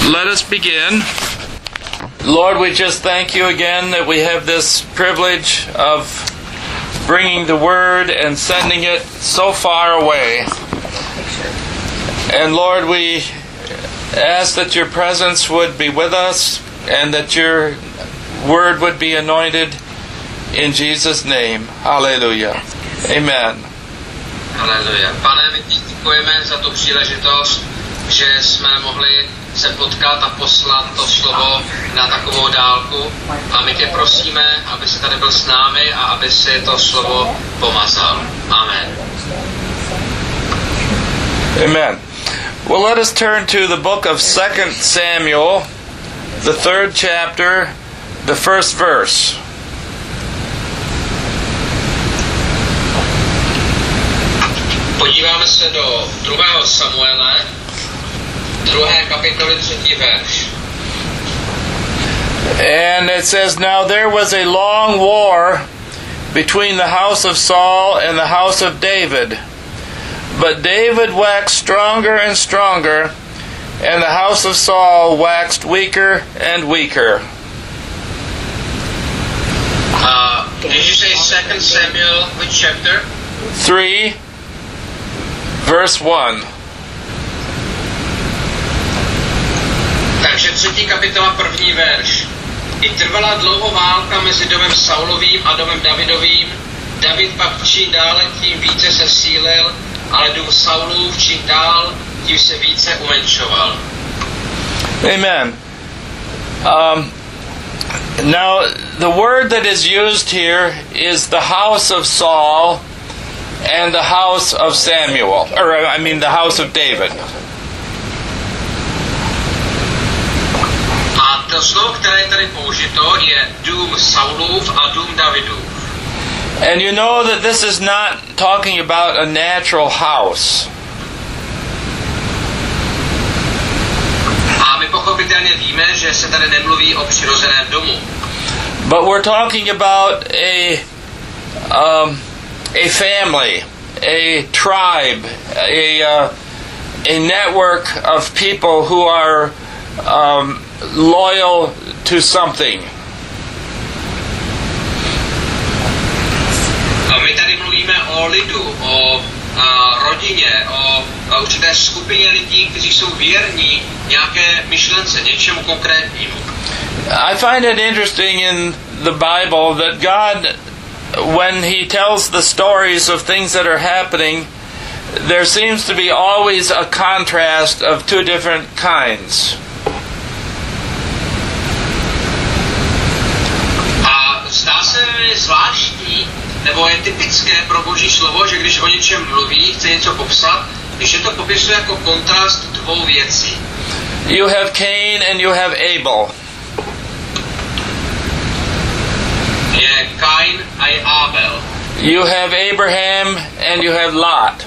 Let us begin. Lord, we just thank you again that we have this privilege of bringing the Word and sending it so far away. And Lord, we ask that your presence would be with us and that your Word would be anointed in Jesus' name. Hallelujah. Amen. Haleluja. Pane, my ti děkujeme za tu příležitost, že jsme mohli se potkat a poslat to slovo na takovou dálku. A my tě prosíme, aby si tady byl s námi a aby si to slovo pomazal. Amen. Amen. Well, let us turn to the book of 2 Samuel, the 3rd chapter, the 1st verse. Podíváme se do 2. Samuele, 2. kapitoly 3. verš. And it says, Now there was a long war between the house of Saul and the house of David. But David waxed stronger and stronger, and the house of Saul waxed weaker and weaker. Did you say 2 Samuel, which chapter? 3, verse 1. Takže 3. kapitola 1. verš. I trvala dlouho válka mezi domem Saulovým a domem Davidovým. David pak čím dále tím více se sílil, ale dům Saulův čím dál tím se více umenšoval. Amen. Now, the word that is used here is the house of Saul and the house of Samuel, the house of David. A to slovo, které je tady použito, je dům Saulův a dům Davidův. And you know that this is not talking about a natural house. A my pochopitelně víme, že se tady nemluví o přirozeném domu. But we're talking about a family, a tribe, a network of people who are loyal to something. My tady mluvíme o lidu, o rodině, o určité skupině lidí, kteří jsou věrní nějaké myšlence, něčemu konkrétnímu. I find it interesting in the Bible that God, when He tells the stories of things that are happening, there seems to be always a contrast of two different kinds. A zdá se mi zvláštní, nebo je typické pro Boží slovo, že když o něčem mluví, chce něco popsat, když je to popisuje jako kontrast dvou věcí. You have Cain and you have Abel. Je Kain a je Abel. You have Abraham and you have Lot.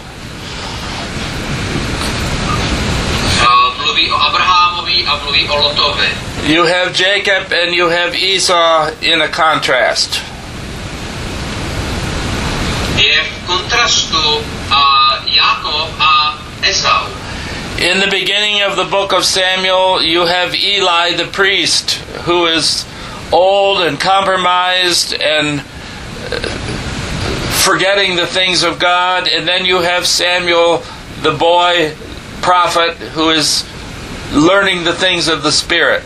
Mluví o Abrahamovi a mluví o Lotovi. You have Jacob and you have Esau in a contrast. Je v kontrastu Jákov a Esau. In the beginning of the book of Samuel, you have Eli the priest, who is old and compromised and forgetting the things of God. And then you have Samuel, the boy prophet, who is learning the things of the Spirit.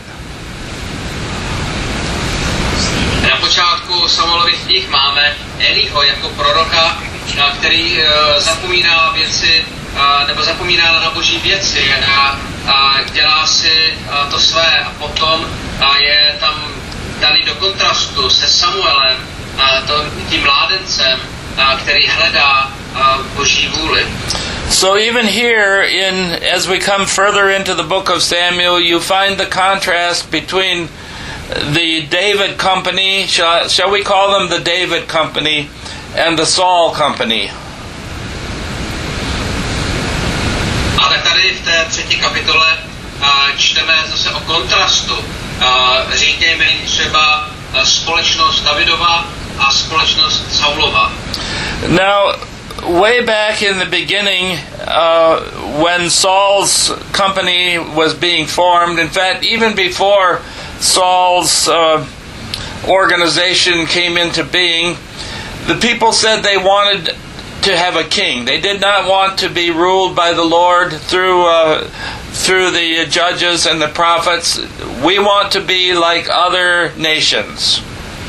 Na počátku Samuelových knih máme Eliho jako proroka, který zapomíná věci, nebo zapomíná na Boží věci a dělá si to své. A potom je tam daný do kontrastu se Samuelem, tím mládencem, který hledá Boží vůli. So even here, as we come further into the book of Samuel, you find the contrast between the David company, shall we call them the David company, and the Saul company. A tak tady v té 3. kapitole čteme zase o kontrastu. Říkejme jim třeba společnost Davidova a společnost Saulova. Now, way back in the beginning, when Saul's company was being formed, in fact, even before Saul's organization came into being, the people said they wanted to have a king. They did not want to be ruled by the Lord through the judges and the prophets. We want to be like other nations.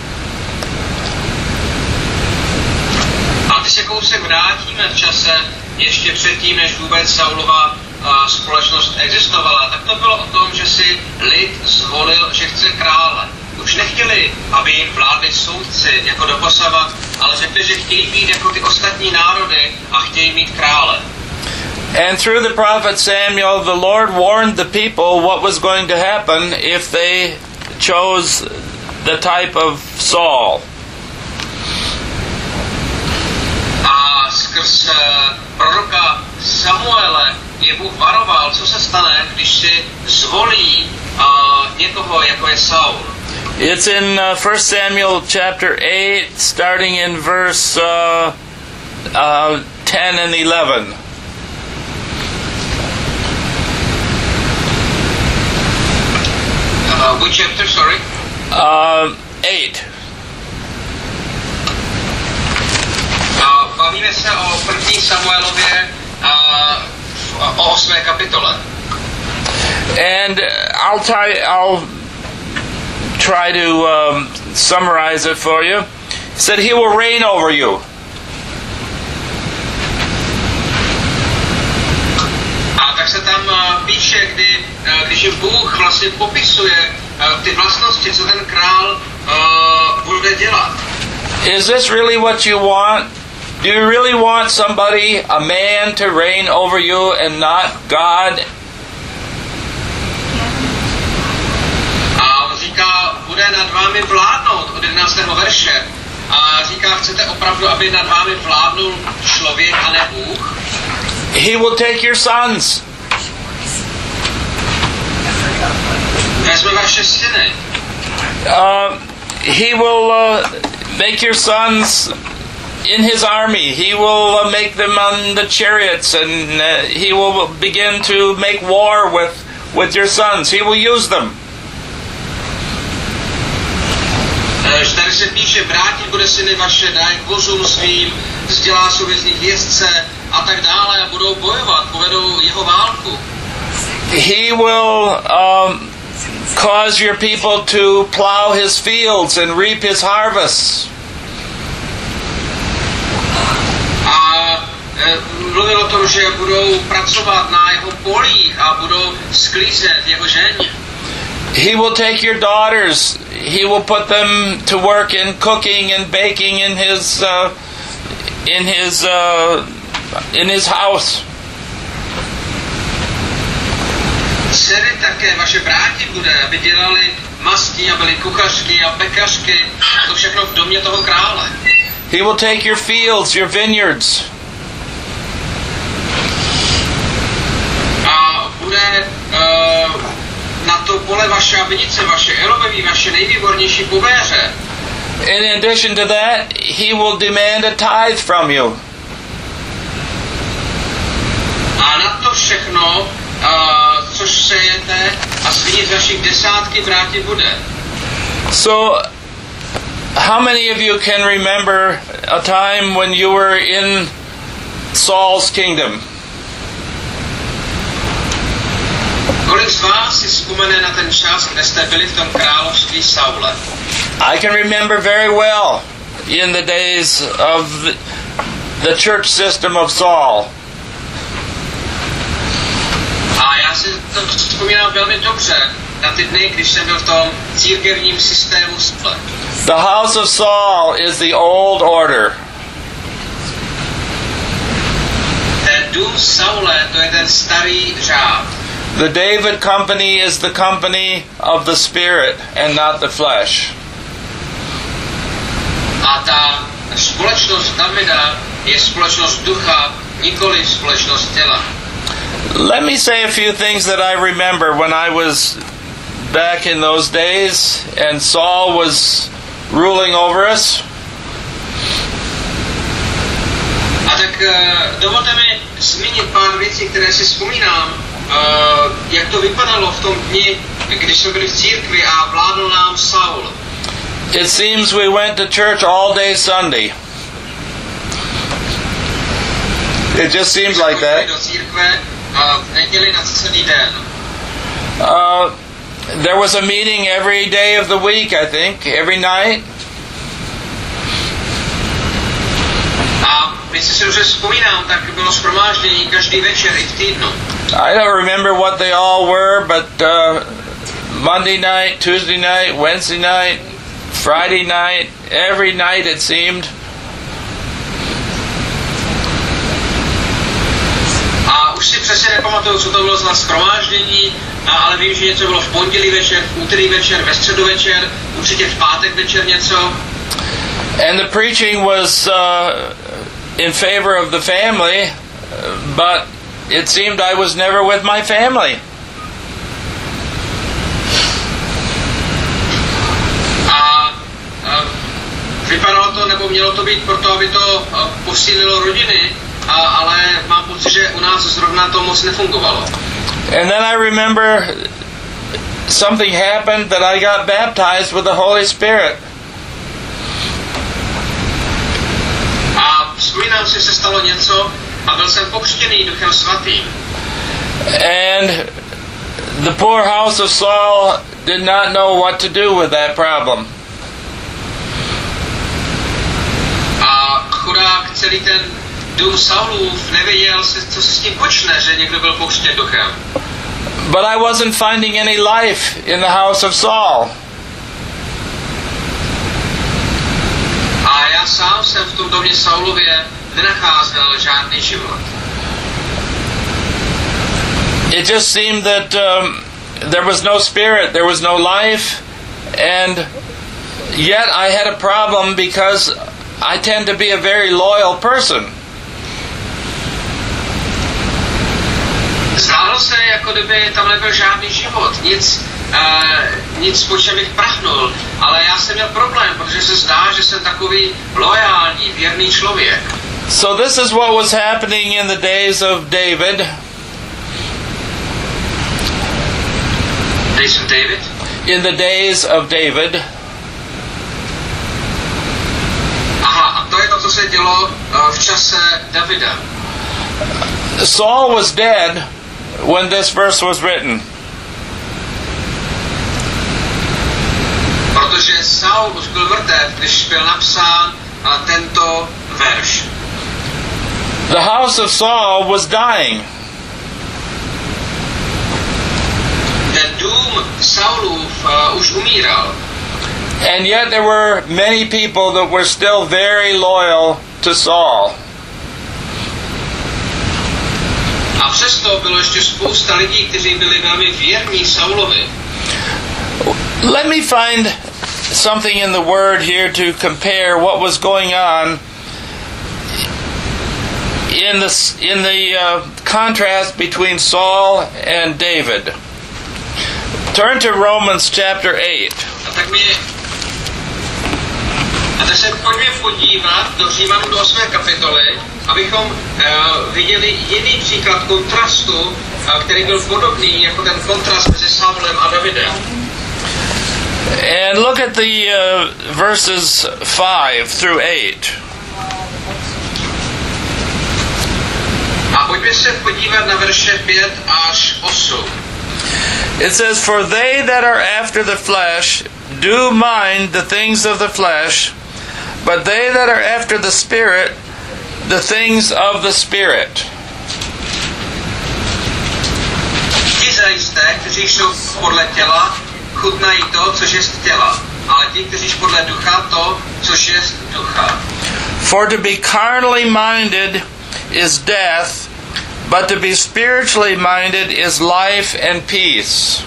A když se kousek vrátíme v čase, ještě předtím, než vůbec Saulova společnost existovala, tak to bylo o tom, že si lid zvolil, že chce krále. Už nechtěli, aby jim vládli soudci jako doposavat, ale řekli, že chtějí být jako ty ostatní národy a chtějí mít krále. And through the prophet Samuel, the Lord warned the people what was going to happen if they chose the type of Saul. A skrz proroka Samuele je Bůh varoval, co se stane, když si zvolí někoho, jako je Saul. It's in 1 Samuel chapter 8, starting in verse 10 and 11. Which chapter, sorry? 8. Bavíme se o 1. Samuelově o 8. kapitole. And I'll try to summarize it for you. He said, he will reign over you. A tak se tam píše, když Bůh vlastně popisuje ty vlastnosti, co ten král bude dělat. Is this really what you want? Do you really want somebody, a man, to reign over you and not God? A on říká, bude nad vámi vládnout od 11. verše. A říká, chcete opravdu, aby nad vámi vládnul člověk a ne Bůh? He will take your sons. Vezme vaše syny. He will make your sons in his army. He will make them on the chariots, and he will begin to make war with your sons. He will use them. Tady se píše, vrátit bude syny vaše, dá k vozům svým, vzdělá sobě z nich jezdce a tak dále a budou bojovat, povedou jeho válku. He will cause your people to plow his fields and reap his harvests. A mluvil o tom, že budou pracovat na jeho polích a budou sklízet jeho žeň. He will take your daughters. He will put them to work in cooking and baking in his house. Dcery také vaše bráti bude, aby dělali masti a byly kuchařky a pekařky, to všechno v domě toho krále. He will take your fields, your vineyards. A bude na to pole vaše a vinice vaše, eloveví vaše nejvýbornější povéře. In addition to that, he will demand a tithe from you. A na to všechno, což sejete a svinit vašich desátky vrátit bude. So, how many of you can remember a time when you were in Saul's kingdom? Kolik z vás si vzpomene na ten čas, kde jste byli v tom království Saule? I can remember very well in the days of the church system of Saul. A já si to vzpomínám velmi dobře na ty dny, když jsem byl v tom církevním systému Saule. The house of Saul is the old order. Ten dům Saule, to je ten starý řád. The David company is the company of the spirit and not the flesh. A ta společnost Davida je společnost ducha, nikoli společnost těla. Let me say a few things that I remember when I was back in those days and Saul was ruling over us. A tak dovolte mi zmínit pár věcí, které si vzpomínám, jak to vypadalo v tom dni, když jsme byli v církvi a vládl nám Saul. It seems we went to church all day Sunday. It just seems like that. Do církve v neděli na celý den. There was a meeting every day of the week, I think, every night. A když si dobře vzpomínám, tak bylo shromáždění každý večer i v týdnu. I don't remember what they all were, but Monday night, Tuesday night, Wednesday night, Friday night, every night it seemed. A už si přesně nepamatuju, co to bylo za shromáždění, ale vím, že něco bylo v pondělí večer, v úterý večer, ve středu večer, určitě v pátek večer něco. And the preaching was in favor of the family, but it seemed I was never with my family. Vypadalo to, nebo mělo to být proto, aby to posílilo rodiny, ale mám pocit, že u nás zrovna to moc nefungovalo. And then I remember something happened that I got baptized with the Holy Spirit. A vzpomínám si, že se stalo něco a byl jsem pokřtěný Duchem Svatým. And the poor house of Saul did not know what to do with that problem. A chudák celý ten dům Saulův nevěděl, co se s tím počne, že někdo byl pokřtěn Duchem. But I wasn't finding any life in the house of Saul. A já sám jsem v tom domě Saulově nenacházel žádný život. It just seemed that there was no spirit, there was no life, and yet I had a problem because I tend to be a very loyal person. Zdálo se, jako kdyby tam nebyl žádný život, nic po čem bych prachnul, ale já jsem měl problém, protože se zdá, že jsem takový loajální, věrný člověk. So this is what was happening in the days of David. Days of David? In the days of David. Aha, a to je to, co se dělo v čase Davida. Saul was dead when this verse was written. Protože Saul už byl mrtev, když byl napsán tento verš. The house of Saul was dying. Ten dům Saulův už umíral. And yet there were many people that were still very loyal to Saul. A přesto bylo ještě spousta lidí, kteří byli velmi věrní Saulovi. Let me find something in the Word here to compare what was going on in the contrast between Saul and David. Turn to Romans chapter 8. A tak se pojďme podívat do Římanů do 8. kapitoly, abychom viděli jiný příklad kontrastu, který byl podobný jako ten kontrast mezi Saulem a Davidem. And look at the verses 5 through 8. A pojďme se podívat na verše 5 až 8. It says, "For they that are after the flesh do mind the things of the flesh, but they that are after the Spirit, the things of the Spirit." Ti zajisté, kteří jsou podle těla, chutnají to, což je z těla, ale ti, kteří jsou podle ducha, to, což je z ducha. For to be carnally minded is death, but to be spiritually minded is life and peace.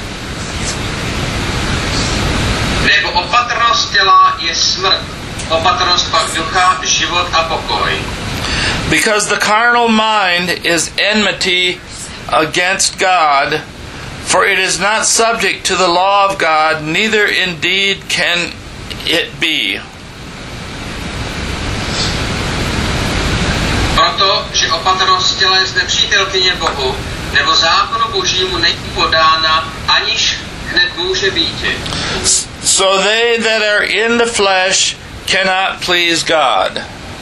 Nebo opatrnost těla je smrt, opatrnost pak ducha, život a pokoj. Because the carnal mind is enmity against God, for it is not subject to the law of God, neither indeed can it be. protože opatrnost těla je nepřítelkyně Bohu, nebo zákonu Božímu není podána, aniž hned může být. So they that are in the flesh cannot please God.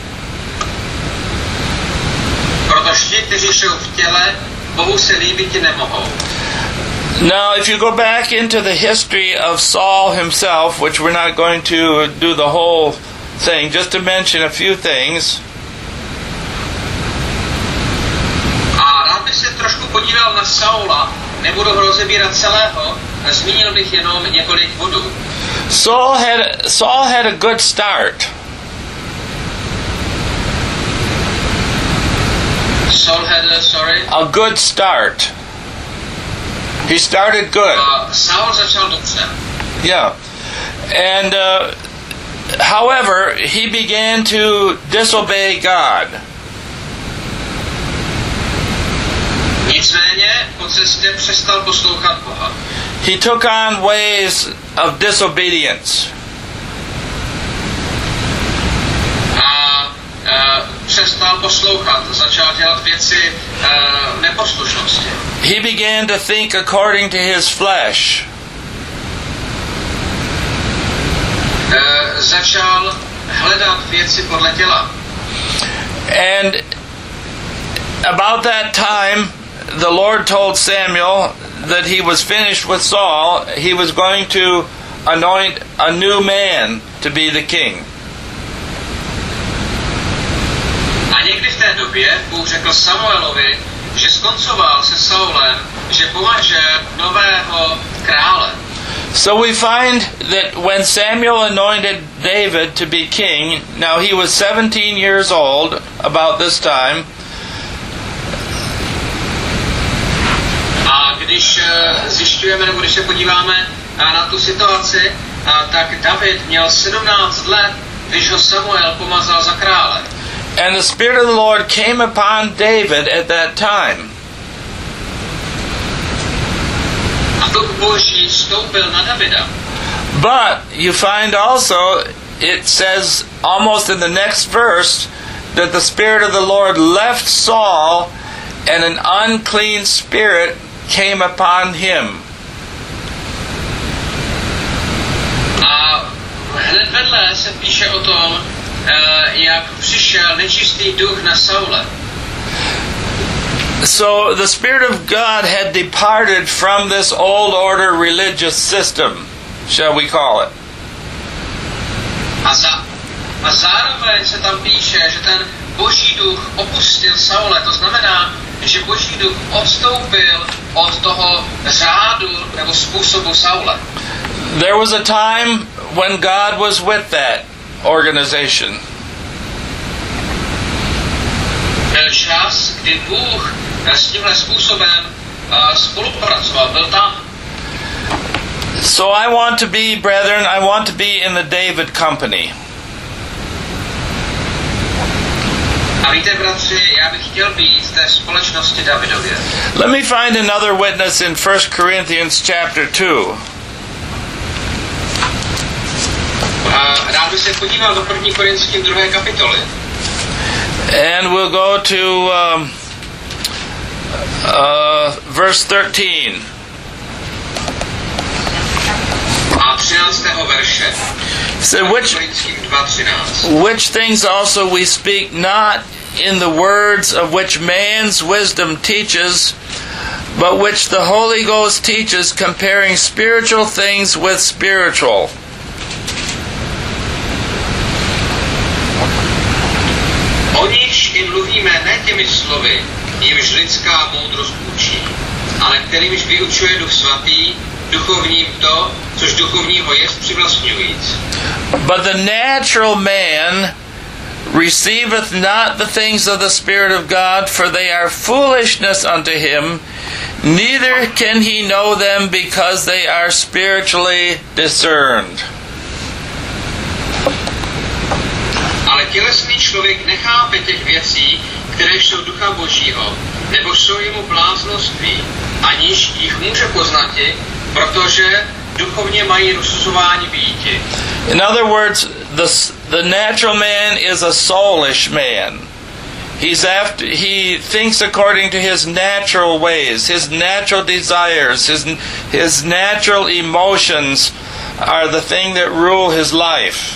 Protože ti, kteří jsou v těle, Bohu se líbit nemohou. Now, if you go back into the history of Saul himself, which we're not going to do the whole thing, just to mention a few things. A rád bych se trošku podíval na Saula, nebudu ho rozebírat celého, zmínil bych jenom několik bodů. Saul had a good start. Saul had a good start. He started good. Saul začal dobře. Yeah. And however, he began to disobey God. Nicméně po cestě přestal poslouchat Boha. He took on ways of disobedience. Přestal poslouchat, začal dělat věci neposlušnosti. He began to think according to his flesh. Začal hledat věci podle těla. And about that time, the Lord told Samuel that he was finished with Saul. He was going to anoint a new man to be the king. A někdy v té době Bůh řekl Samuelovi, že skoncoval se Saulem, že pomaže nového krále. So we find that when Samuel anointed David to be king, now he was 17 years old about this time. A když zjišťujeme, nebo když se podíváme na tu situaci, tak David měl 17 let, když ho Samuel pomazal za krále. And the Spirit of the Lord came upon David at that time. A duch Boží stoupil na Davida. But you find also, it says almost in the next verse, that the Spirit of the Lord left Saul and an unclean spirit came upon him. A hned vedle se píše o tom, jak přišel nečistý duch na Saule. So the Spirit of God had departed from this old order religious system, shall we call it. A zároveň se tam píše, že ten Boží duch opustil Saule, to znamená, že Boží duch odstoupil od toho řádu nebo způsobu Saule. There was a time when God was with that organization. Byl čas, kdy Bůh s tímhle způsobem spolupracoval, byl tam. So I want to be, brethren, I want to be in the David company. A víte, bratři, já bych chtěl být v té společnosti Davidově. Let me find another witness in 1 Corinthians chapter 2. Rád bych se podíval do 1. Korinským 2. kapitoly. And we'll go to verse 13. A 13. verše. So which things also we speak not in the words of which man's wisdom teaches, but which the Holy Ghost teaches, comparing spiritual things with spiritual. O nichž i mluvíme ne těmi slovy, jimž lidská moudrost učí, ale kterýmž vyučuje Duch Svatý, duchovním to, což duchovního jest přivlastňujíc. But the natural man receiveth not the things of the Spirit of God, for they are foolishness unto him, neither can he know them because they are spiritually discerned. Ale tělesný člověk nechápe těch věcí, které jsou ducha Božího, nebo jsou jemu bláznoství, aniž jich může poznati, protože duchovně mají rozsuzování býti. In other words, the natural man is a soulish man. He thinks according to his natural ways, his natural desires, his natural emotions are the thing that rule his life.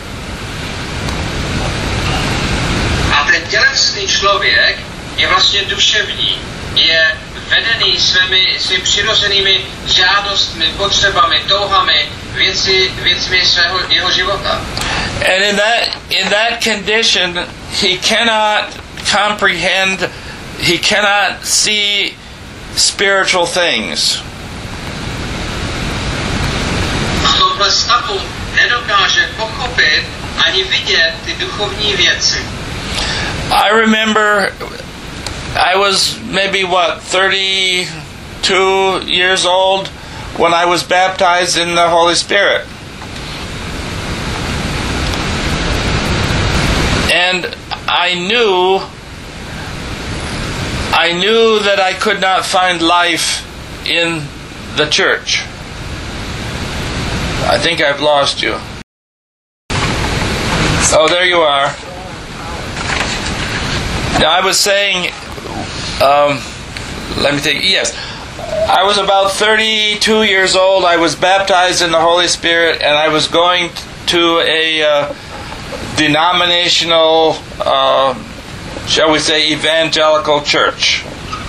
A ten tělesný člověk je vlastně duševní, je vedený svými přirozenými žádostmi, potřebami, touhami, věcmi jeho života. And in that condition, he cannot comprehend, he cannot see spiritual things. V tomhle stavu nedokáže pochopit ani vidět ty duchovní věci. I remember I was maybe 32 years old when I was baptized in the Holy Spirit. And I knew that I could not find life in the church. I think I've lost you. Oh, there you are. Now I was saying, let me think, yes. I was about 32 years old. I was baptized in the Holy Spirit, and I was going to a denominational, shall we say, evangelical church.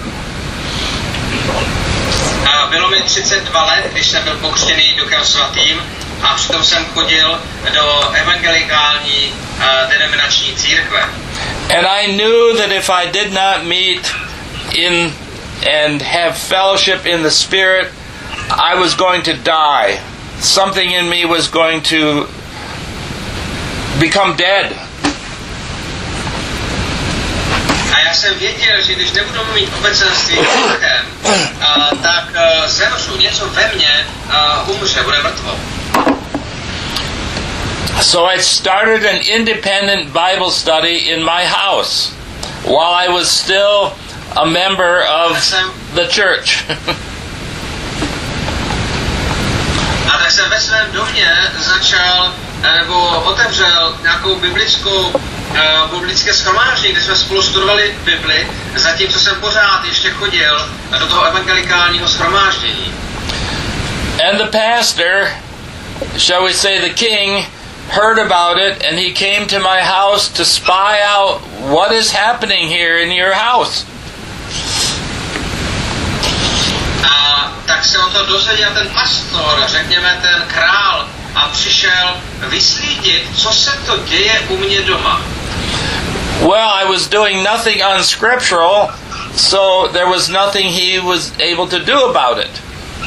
Bylo mi 32 let, když jsem byl pokřtěný Duchem Svatým, a přitom jsem chodil do evangelikální denominační církve. And I knew that if I did not meet in and have fellowship in the Spirit, I was going to die. Something in me was going to become dead. A já jsem věděl, že když nebudu mít obecenství s Duchem, tak zemřu, něco ve mně umře, bude mrtvo. So I started an independent Bible study in my house while I was still a member of the church. A tak jsem ve svém domě začal, nebo otevřel nějakou biblické shromáždění, kde jsme spolu studovali Bibli, zatímco jsem pořád ještě chodil do toho evangelikálního shromáždění. And the pastor, shall we say the king, heard about it, and he came to my house to spy out what is happening here in your house. A tak se o to dozvěděl ten pastor, řekněme ten král, a přišel vyslídit, co se to děje u mě doma. Well, I was doing nothing unscriptural, so there was nothing he was able to do about it.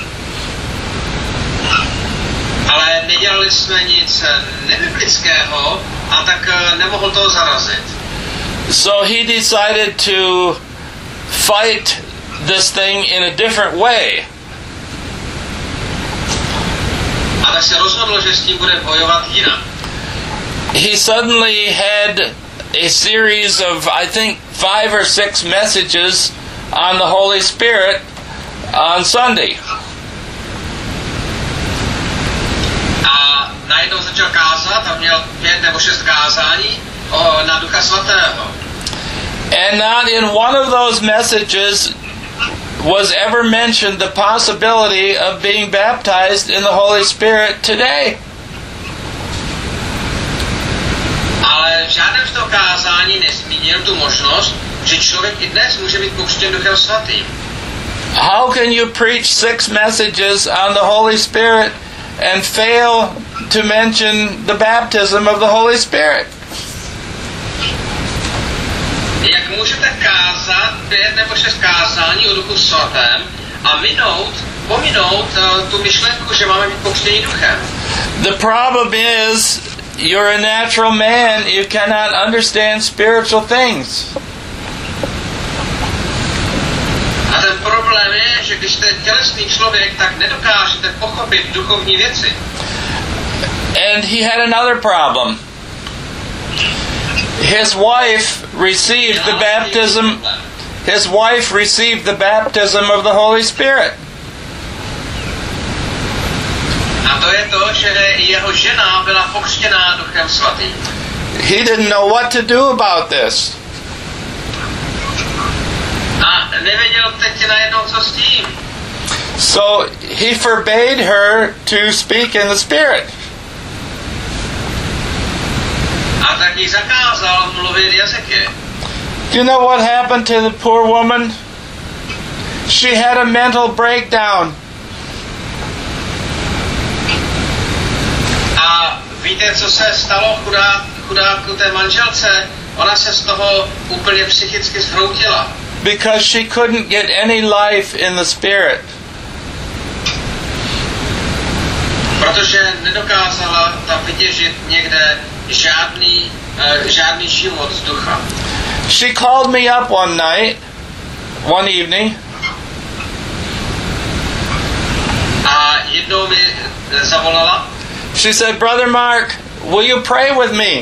Ale nedělali jsme nic nebiblického, a tak nemohl to zarazit. So he decided to fight this thing in a different way. A tak se rozhodl, že s tím bude bojovat jinak. He suddenly had a series of, I think, 5 or 6 messages on the Holy Spirit on Sunday. A najednou začal kázat a měl 5 nebo 6 kázání na Ducha Svatého. And not in one of those messages was ever mentioned the possibility of being baptized in the Holy Spirit today. Ale v žádném z toho kázání nezmínil tu možnost, že člověk i dnes může být pokřtěn Duchem Svatým. How can you preach 6 messages on the Holy Spirit and fail to mention the baptism of the Holy Spirit? Jak můžete kázat 5 nebo 6 kázání o Duchu Svatém a pominout tu myšlenku, že máme být pokřtěni Duchem? The problem is you're a natural man, you cannot understand spiritual things. A ten problém je, že když jste tělesný člověk, tak nedokážete pochopit duchovní věci. And he had another problem. His wife received the baptism. His wife received the baptism of the Holy Spirit. A to je to, že jeho žena byla pokřtěná Duchem Svatým. He didn't know what to do about this. nevěděl teď najednou, co s tím. So he forbade her to speak in the Spirit. A tak jí zakázal mluvit jazyky. Do you know what happened to the poor woman? She had a mental breakdown. A víte, co se stalo chudáku té manželce? Ona se z toho úplně psychicky zhroutila. Because she couldn't get any life in the Spirit. Protože nedokázala tam vytěžit někde žádný život z ducha. She called me up one evening. A jednou mi zavolala. She said, "Brother Mark, will you pray with me?"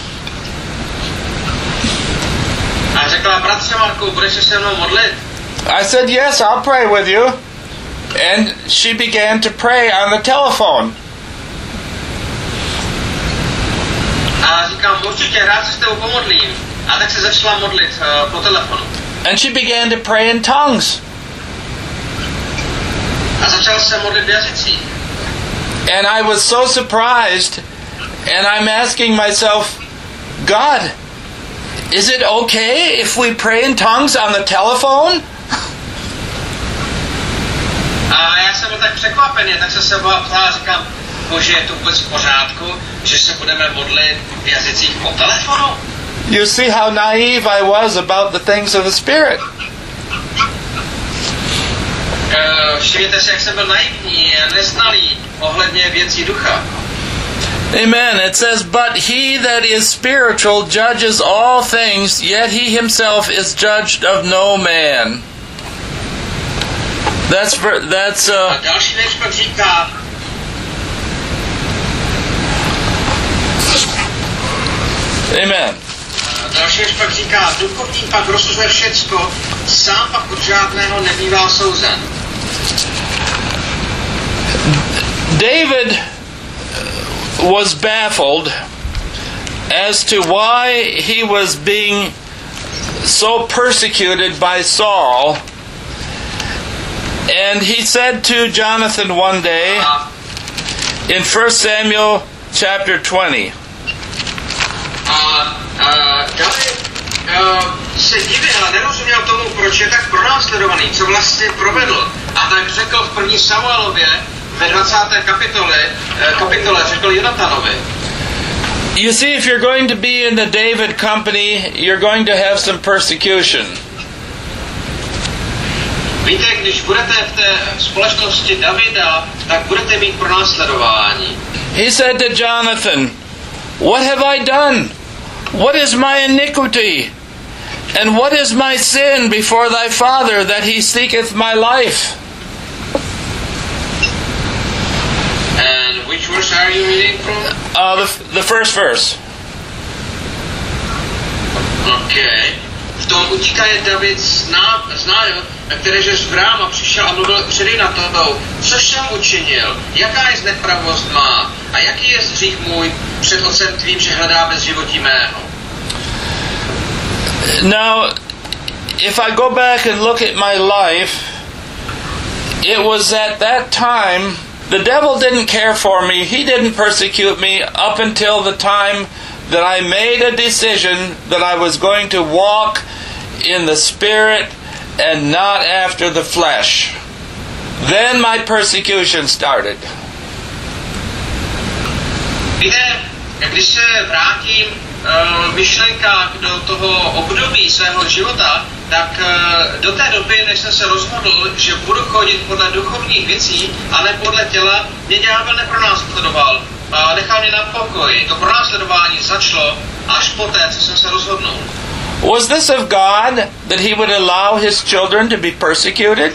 A řekla, bratře Marku, budeš se se mnou modlit? I said, "Yes, I'll pray with you." And she began to pray on the telephone. A říkám, určitě, rád se s tebou pomodlím. A tak se začala modlit po telefonu. And she began to pray in tongues. A začala se modlit v jazycích. And I was so surprised, and I'm asking myself, God, is it okay if we pray in tongues on the telephone? A já jsem byl tak překvapený, tak jsem se ptal a říkám, Bože, je to vůbec v pořádku, že se budeme modlit v jazycích po telefonu? You see how naive I was about the things of the Spirit. Všimněte si, jak jsem byl naivní a neznalý ohledně věcí ducha. Amen. It says, "But he that is spiritual judges all things, yet he himself is judged of no man." A další věc pak říká, Amen. Další věc pak říká, duchovní pak rozsuzuje všecko, sám pak od žádného nebývá souzen. David was baffled as to why he was being so persecuted by Saul. And he said to Jonathan one day in 1 Samuel chapter 20. David se divil a nerozuměl tomu, proč je tak pronásledovaný, co vlastně provedl. A tak řekl v 1. Samuelově ve 20. kapitole řekl Jonatanovi. You see, if you're going to be in the David company, you're going to have some persecution. Víte, když budete v té společnosti Davida, tak budete mít pronásledování. He said to Jonathan, "What have I done? What is my iniquity? And what is my sin before thy father, that he seeketh my life?" And which verse are you reading from? The first verse. Okay. V tom utíkaje David znájo, který že z Bráma přišel a mluvil předy na tobou. Co jsem učinil? Jaká je nepravost má? A jaký je hřích můj před otcem tvým, že hledá bez životí mého? Now, if I go back and look at my life, it was at that time, the devil didn't care for me. He didn't persecute me up until the time that I made a decision that I was going to walk in the Spirit and not after the flesh. Then my persecution started. Víte, když se vrátím v myšlenkách do toho období svého života, tak do té doby, než jsem se rozhodl, že budu chodit podle duchovních věcí a ne podle těla, mě ďábel nepronásledoval. Nechal mě na pokoji. To pronásledování začalo až poté, co jsem se rozhodnul. Was this of God, that he would allow his children to be persecuted?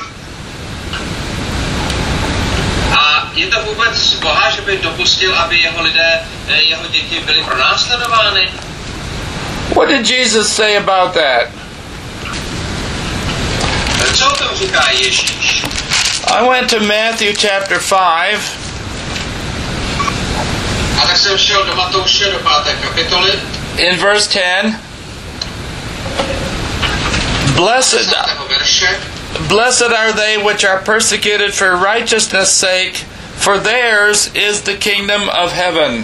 A je to vůbec z Boha, že by dopustil, aby jeho děti byly pronásledovány? What did Jesus say about that? Co o tom říká Ježíš? I went to Matthew chapter 5. A tak jsem šel do Matouše do 5. kapitoly. In verse 10. Blessed verše. Blessed are they which are persecuted for righteousness' sake, for theirs is the kingdom of heaven.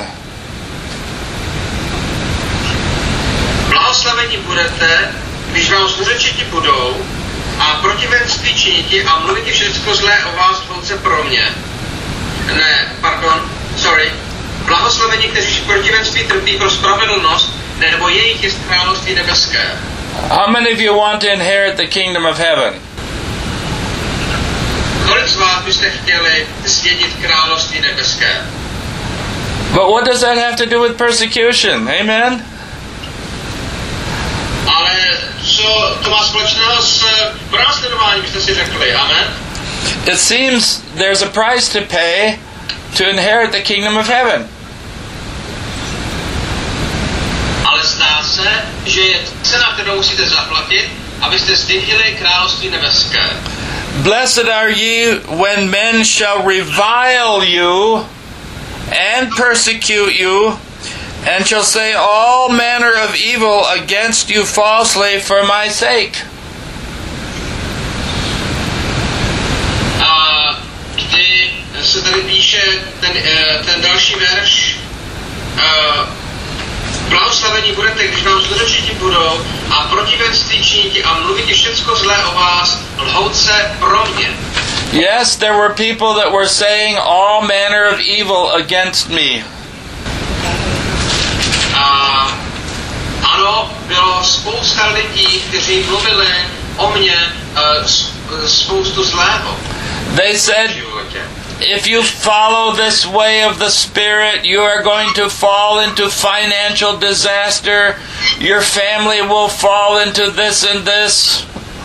Blahoslaveni budete, když vám zlorečiti budou a protivenství činiti a mluviti všecko zlé o vás vhodce pro mě. Blahoslaveni, kteří protivenství trpí pro spravedlnost, nebo jejich je království nebeské. How many of you want to inherit the kingdom of heaven? Kolik z vás byste chtěli zdědit království nebeské? But what does that have to do with persecution? Amen? Ale co to má společného s pronásledováním, byste si řekli? Amen? It seems there's a price to pay to inherit the kingdom of heaven. Ale zdá se, že je cena, kterou musíte zaplatit, abyste zdědili království nebeské. Blessed are ye when men shall revile you and persecute you, and shall say all manner of evil against you falsely for my sake. A kdy se tady píše ten další verš, blahoslavení budete, když vám zlorečiti budou a protivenství činiti a mluviti všecko zlé o vás, lhouce pro mě. Yes, there were people that were saying all manner of evil against me. Ano, bylo spousta lidí, kteří mluvili o mně spoustu zlého. They said, if you follow this way of the Spirit, you are going to fall into financial disaster. Your family will fall into this and this.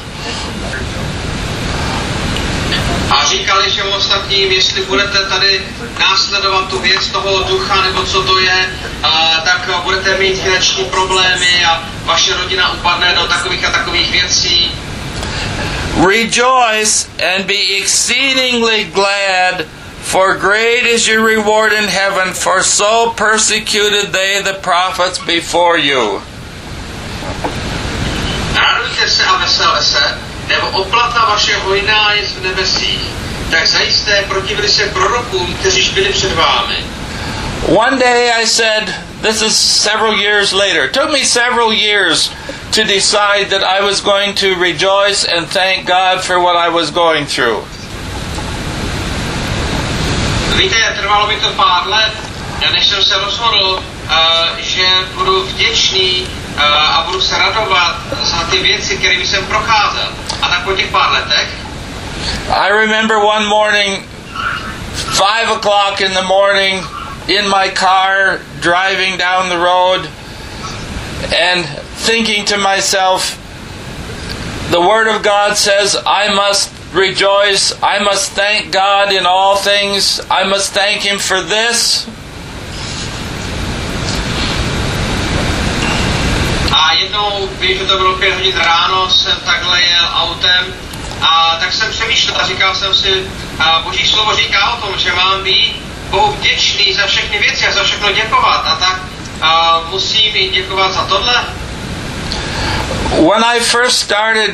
A říkali, že ostatním, jestli budete tady následovat tu věc toho ducha, nebo co to je, tak budete mít finanční problémy a vaše rodina upadne do takových a takových věcí. Rejoice and be exceedingly glad, for great is your reward in heaven, for so persecuted they the prophets before you. Radujte se a vesele se, nebo oplata vaše hojná je v nebesích. Tak zajisté protivili se prorokům, kteříž byli před vámi. One day I said, this is several years later. It took me several years to decide that I was going to rejoice and thank God for what I was going through. Víte, trvalo mi to pár let, než jsem se rozhodl, že budu vděčný a budu se radovat za ty věci, kterými jsem procházel. A tak po těch pár letech I remember one morning, 5 o'clock in the morning, in my car, driving down the road, and thinking to myself, the Word of God says, I must rejoice, I must thank God in all things, I must thank Him for this. A jednou, vím, že to bylo 5 hodin ráno, jsem takhle jel autem a tak jsem přemýšlel a říkal jsem si, Boží slovo říká o tom, že mám být Bohu vděčný za všechny věci a za všechno děkovat. A tak musím i děkovat za tohle. When I first started,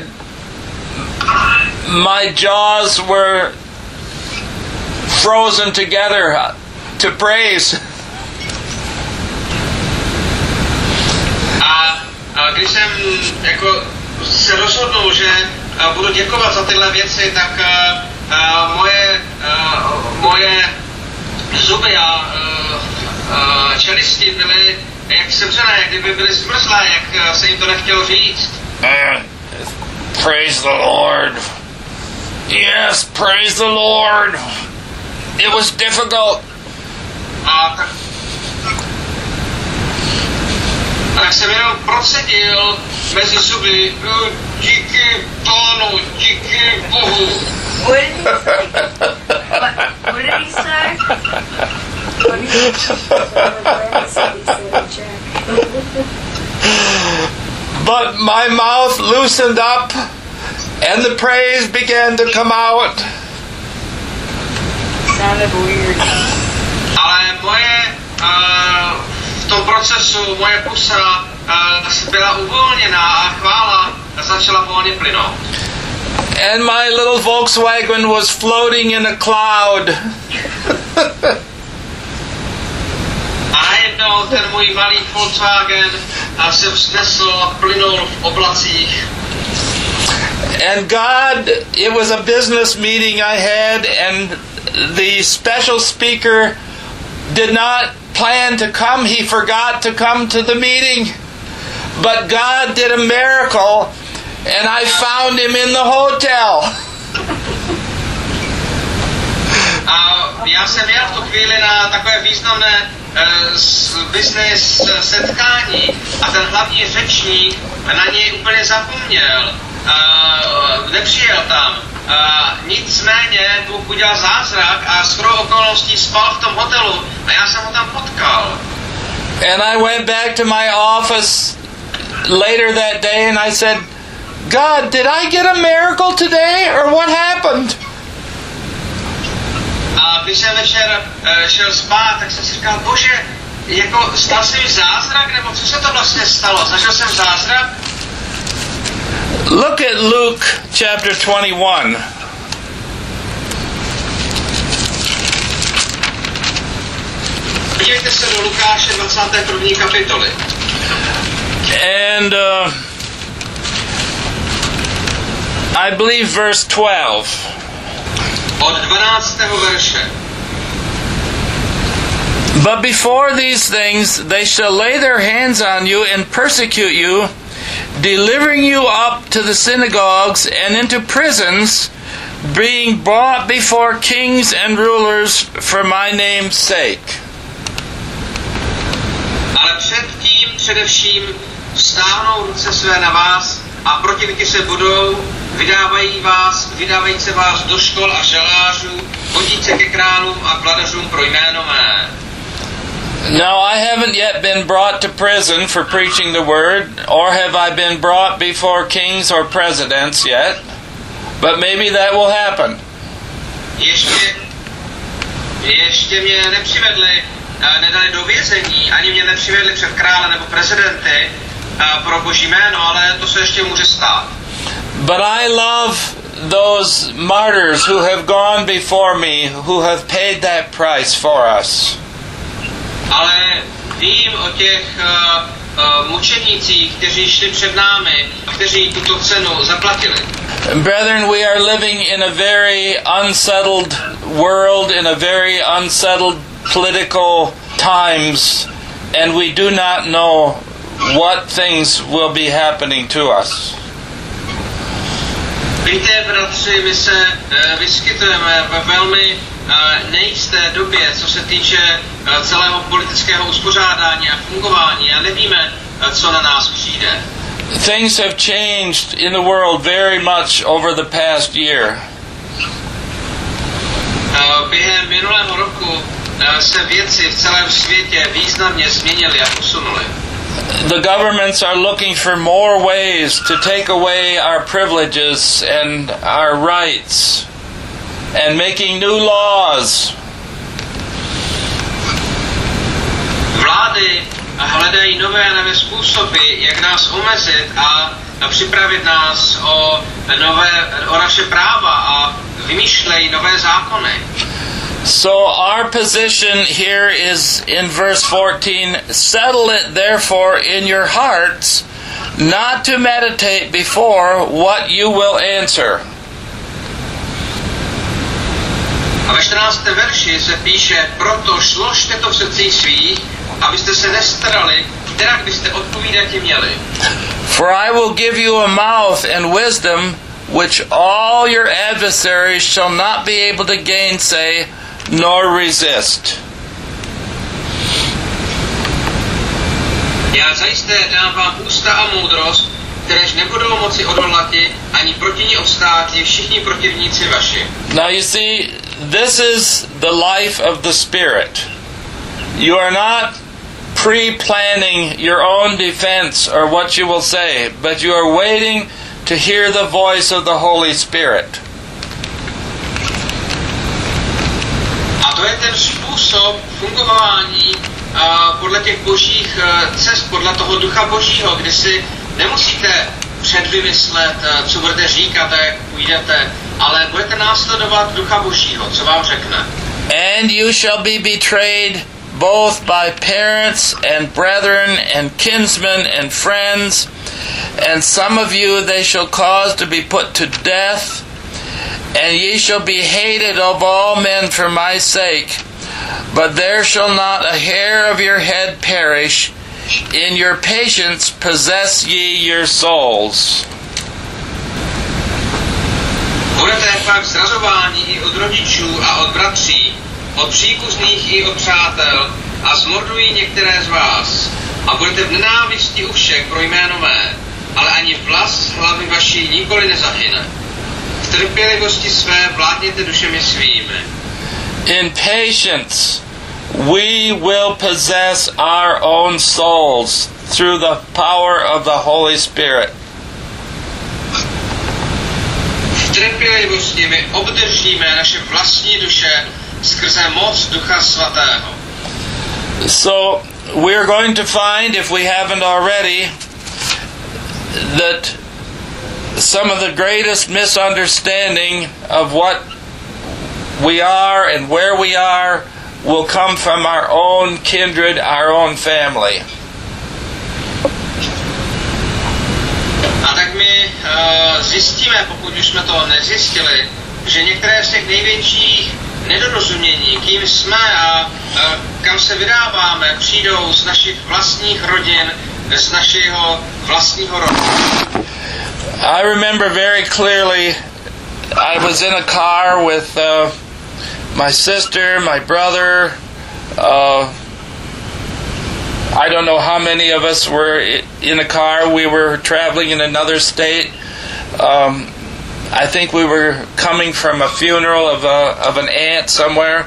my jaws were frozen together to praise. A když jsem jako se rozhodnul, že budu děkovat za tyhle věci, tak moje zuby a čelisti byly jak sevřené, jak kdyby byly zmrzlé, jak se jim to nechtělo říct. Praise the Lord. Yes, praise the Lord. It was difficult. A tak jsem jenom procedil mezi zuby. Díky Pánu, díky Bohu. What did he say? But my mouth loosened up and the praise began to come out. Sounded weird. Ale v tom procesu moje pusa byla uvolněná a chvála začala volně plynout. And my little Volkswagen was floating in a cloud. A najednou ten můj malý Volkswagen se vznesl a plynul v oblacích. And God, it was a business meeting I had, and the special speaker did not plan to come. He forgot to come to the meeting. But God did a miracle, and I found him in the hotel. A já jsem jel v tu chvíli na takové významné business setkání a ten hlavní řečník na něj úplně zapomněl. Nepřijel tam. Nicméně Bůh udělal zázrak a shodou okolností spal v tom hotelu a já jsem ho tam potkal. And I went back to my office later that day and I said, God, did I get a miracle today or what happened? A když jsem večer šel spát, tak jsem si říkal, Bože, jako stal se mi zázrak, nebo co se to vlastně stalo? Zažil jsem zázrak? Look at Luke chapter 21. Podívejte se do Lukáše 21. kapitoly. And I believe verse 12. Od 12. verše. But before these things they shall lay their hands on you and persecute you, delivering you up to the synagogues and into prisons, being brought before kings and rulers for my name's sake. Ale předtím především vztáhnou ruce své na vás a protivníky se budou, vydávají se vás do škol a žalářů, hodit se ke králům a vladařům pro jméno mé. Now I haven't yet been brought to prison for preaching the word, or have I been brought before kings or presidents yet, but maybe that will happen. Ještě mě nepřivedli, nedali do vězení, ani mě nepřivedli před krále nebo prezidenty pro Boží jméno, ale to se ještě může stát. But I love those martyrs who have gone before me, who have paid that price for us. Ale vím o těch mučenících, kteří šli před námi a kteří tuto cenu zaplatili. Brethren, we are living in a very unsettled world, in a very unsettled political times, and we do not know what things will be happening to us. Víte, bratři, my se vyskytujeme ve velmi nejisté době, co se týče celého politického uspořádání a fungování a nevíme, co na nás přijde. Things have changed in the world very much over the past year. Během minulého roku se věci v celém světě významně změnily a posunuly. The governments are looking for more ways to take away our privileges and our rights and making new laws. Vlády hledají nové a nové způsoby, jak nás omezit a připravit nás o naše práva a vymýšlejí nové zákony. So our position here is in verse 14, settle it therefore in your hearts, not to meditate before what you will answer. A ve 14. verši se píše, proto složte to v srdcích svých, abyste se nestarali, kterak byste odpovídat měli. For I will give you a mouth and wisdom, which all your adversaries shall not be able to gainsay, nor resist. Já zajisté dám vám ústa a moudrost, kteréž nebudou moci odolati, ani proti ní obstáti všichni protivníci vaši. Now you see, this is the life of the Spirit. You are not pre-planning your own defense or what you will say, but you are waiting to hear the voice of the Holy Spirit. A to je ten způsob fungování podle těch božích cest, podle toho ducha božího, kdy si nemusíte předvymyslet, co budete říkat a jak půjdete, ale budete následovat Ducha Božího, co vám řekne. And you shall be betrayed both by parents and brethren and kinsmen and friends, and some of you they shall cause to be put to death, and ye shall be hated of all men for my sake, but there shall not a hair of your head perish. In your patience possess ye your souls. Budete pak zrazováni i od rodičů a od bratří, od příbuzných i od přátel, a zmordují některé z vás. A budete v nenávisti u všech pro jméno mé, ale ani vlas hlavy vaší nikoli nezahyne. V trpělivosti své vládněte dušemi svými. In patience we will possess our own souls through the power of the Holy Spirit. V trpělivosti my obdržíme naše vlastní duše skrze moc Ducha Svatého. So we're going to find, if we haven't already, that some of the greatest misunderstanding of what we are and where we are will come from our own kindred, our own family. A tak my zjistíme, pokud už jsme to nezjistili, že některé z těch největších nedorozumění, kým jsme a kam se vydáváme, přijdou z našich vlastních rodin, z našeho vlastního rodu. I remember very clearly I was in a car with my sister, my brother, I don't know how many of us were in a car. We were traveling in another state. I think we were coming from a funeral of an aunt somewhere.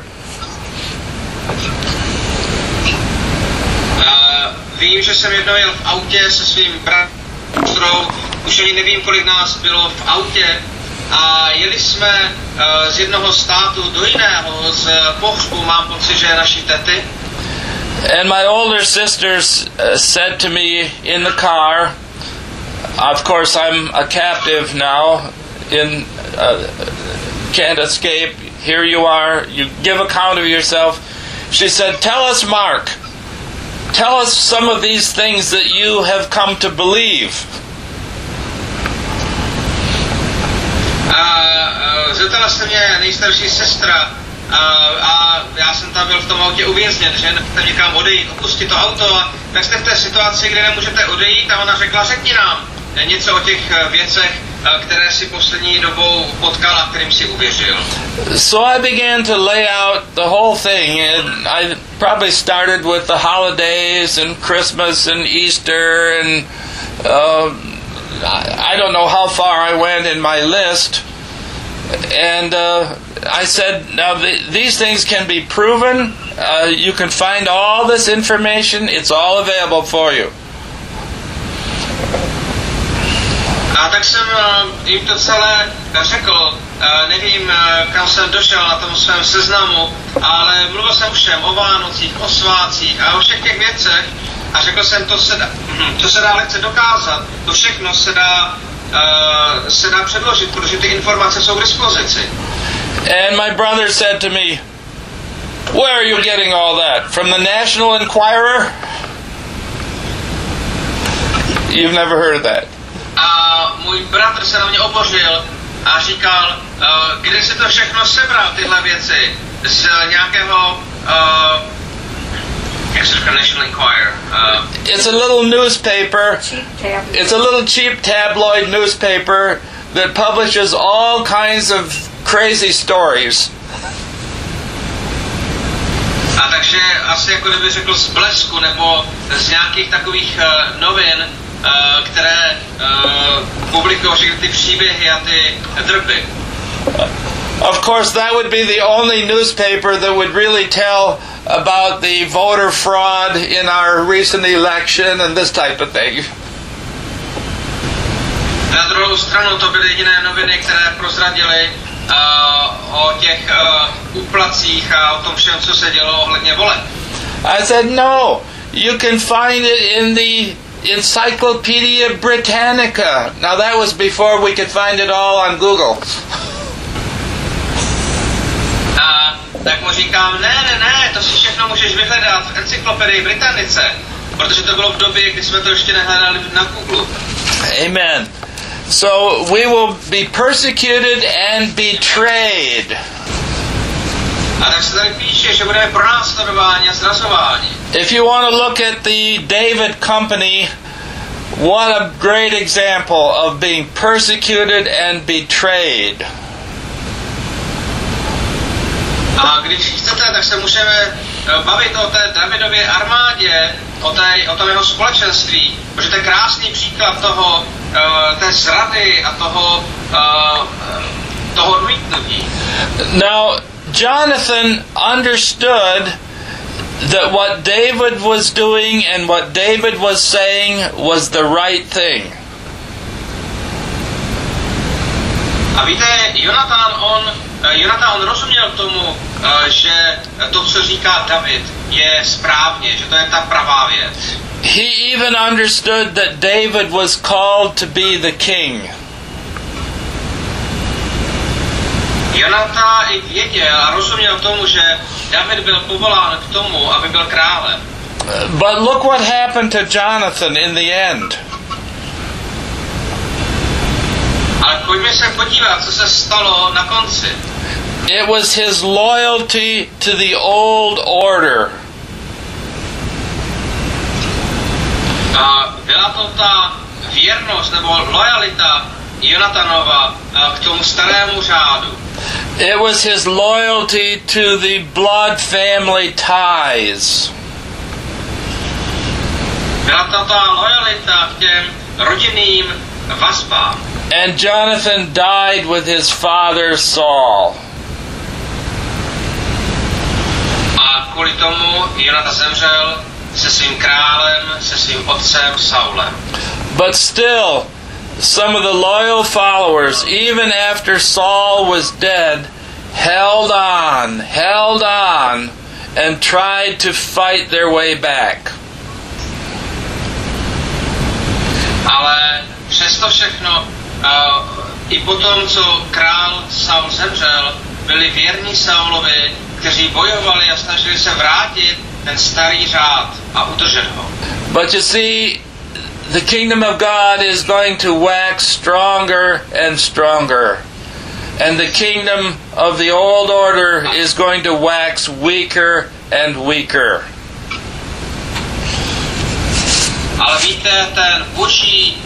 Vím, že jsem jednou jel v autě se svým bratrou, už ani nevím, kolik nás bylo v autě, a jeli jsme z jednoho státu do jiného, z pohřbu, mám pocit, že naší tety. And my older sisters said to me in the car, of course I'm a captive now, can't escape, here you are, you give account of yourself. She said, tell us, Mark, tell us some of these things that you have come to believe. Zeptala se mě nejstarší sestra, a já jsem tam byl v tom autě uvězněn, že nechcete někam odejít, opustit to auto, a tak jste v té situaci, kde nemůžete odejít, a ona řekla, řekni nám něco o těch věcech, které si poslední dobou potkal a kterým si uvěřil. So I began to lay out the whole thing, and I probably started with the holidays and Christmas and Easter, and I don't know how far I went in my list. And I said, now these things can be proven. You can find all this information. It's all available for you. A tak jsem jim to celé řekl, nevím, kam jsem došel na tom svém seznamu, ale mluvil jsem všem o Vánocích, o svátcích a o všech těch věcech, a řekl jsem, to se dá lehce dokázat, to všechno se dá předložit, protože ty informace jsou k dispozici. And my brother said to me, where are you getting all that? From the National Enquirer? You've never heard of that. A můj bratr se na mě obořil a říkal, kde si to všechno sebral, tyhle věci, z nějakého National Enquirer. It's a little newspaper. It's a little cheap tabloid newspaper that publishes all kinds of crazy stories. A takže asi jako kdyby řekl z Blesku nebo z nějakých takových novin, které publikují ty příběhy a ty drby. Of course, that would be the only newspaper that would really tell about the voter fraud in our recent election and this type of thing. Na druhou stranu to byly jediné noviny, které prozradily o těch úplacích a o tom všem, co se dělo ohledně voleb. I said, no, you can find it in the Encyclopedia Britannica. Now that was before we could find it all on Google. A tak mu říkám, ne, to si všechno můžeš vyhledat v Encyklopedii Britannice, protože to bylo v době, kdy jsme to ještě nehledali na Google. Amen. So we will be persecuted and betrayed. A tak se tady píše, že budeme pronásledováni a zrazováni. If you want to look at the David Company, what a great example of being persecuted and betrayed. A když chcete, tak se můžeme bavit o té Davidově armádě, o tom jeho společenství, protože to je krásný příklad toho, té zrady a toho odmítnutí. Now, Jonathan understood that what David was doing and what David was saying was the right thing. A víte, Jonatan rozuměl tomu, že to, co říká David, je správně, že to je ta pravá věc. He even understood that David was called to be the king. Jonatan i věděl a rozuměl tomu, že David byl povolán k tomu, aby byl králem. But look what happened to Jonathan in the end. Ale pojďme se podívat, co se stalo na konci. It was his loyalty to the old order. A byla to ta věrnost nebo lojalita Jonatanova k tomu starému řádu. It was his loyalty to the blood family ties. Byla to ta lojalita k těm rodinným vazbám. And Jonathan died with his father Saul. A kvůli tomu Jonatan zemřel se svým králem, se svým otcem Saulem. But still, some of the loyal followers, even after Saul was dead, held on, and tried to fight their way back. Ale přesto všechno, i potom, co král Saul zemřel, byli věrní Saulovi, kteří bojovali a snažili se vrátit ten starý řád a udržet ho. But you see, the kingdom of God is going to wax stronger and stronger. And the kingdom of the old order is going to wax weaker and weaker. Ale víte, ten boží,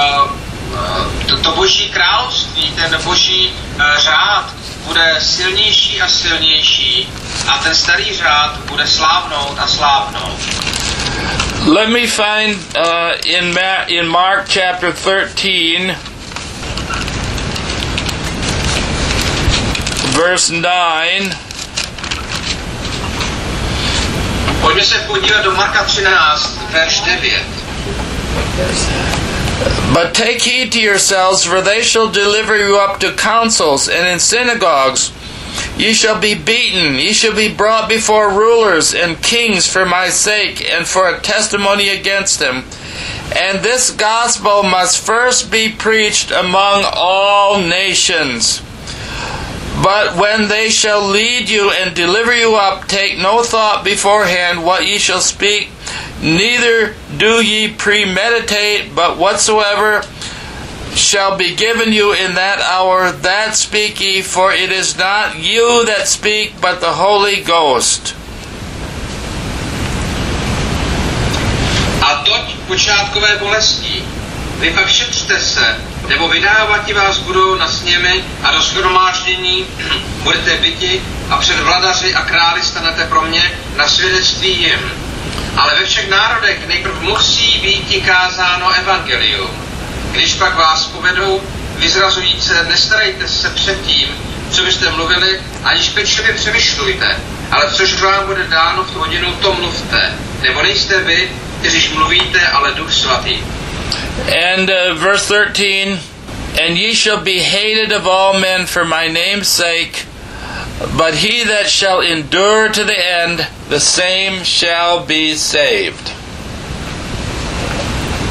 to boží království, ten boží řád bude silnější a silnější a ten starý řád bude slávnout a slávnout. Let me find in Mark chapter 13, verse 9. Pojďme se podívat do Marka 13, verš 9. But take heed to yourselves, for they shall deliver you up to councils, and in synagogues ye shall be beaten, ye shall be brought before rulers and kings for my sake, and for a testimony against them. And this gospel must first be preached among all nations. But when they shall lead you and deliver you up, take no thought beforehand what ye shall speak, neither do ye premeditate, but whatsoever shall be given you in that hour, that speak ye, for it is not you that speak, but the Holy Ghost. A toť počátkové bolesti, vy pak šetřte se, nebo vydávati vás budou na sněmy a do shromáždění budete byti a před vladaři a králi stanete pro mě na svědectví jim. Ale ve všech národech nejprv musí být kázáno evangelium. Když pak vás povedou, vyzrazujíc se, nestarejte se před tím, co byste mluvili, aniž pečlivě přemýšlujte, ale což vám bude dáno v tu hodinu, to mluvte. Nebo nejste vy, kteříž mluvíte, ale Duch Svatý. And verse 13, and ye shall be hated of all men for my name's sake, but he that shall endure to the end, the same shall be saved.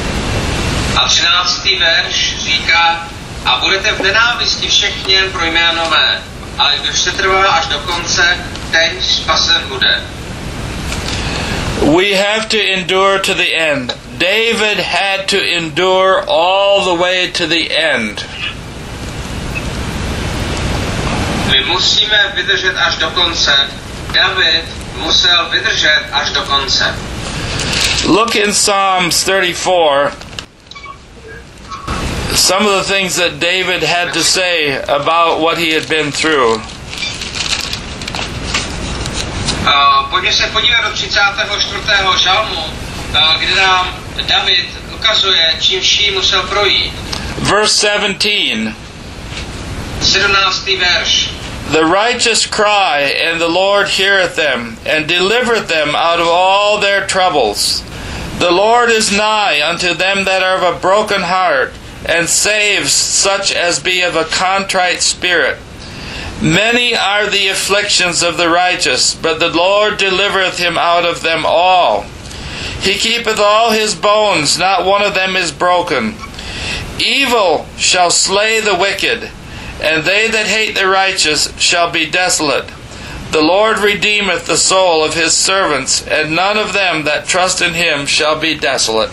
A 13. verš říká, a budete v nenávisti všech něm pro jméno mé, ale kdo se trvá až do konce, ten spasen bude. We have to endure to the end. David had to endure all the way to the end. My musíme vydržet až do konce. David musel vydržet až do konce. Look in Psalms 34. Some of the things that David had to say about what he had been through. Pojďme se podívat do 34. žalmu, kde nám David ukazuje, čím vším musel projít. Verse 17. 17. verš. The righteous cry, and the Lord heareth them, and delivereth them out of all their troubles. The Lord is nigh unto them that are of a broken heart, and saves such as be of a contrite spirit. Many are the afflictions of the righteous, but the Lord delivereth him out of them all. He keepeth all his bones, not one of them is broken. Evil shall slay the wicked, and they that hate the righteous shall be desolate. The Lord redeemeth the soul of his servants, and none of them that trust in him shall be desolate.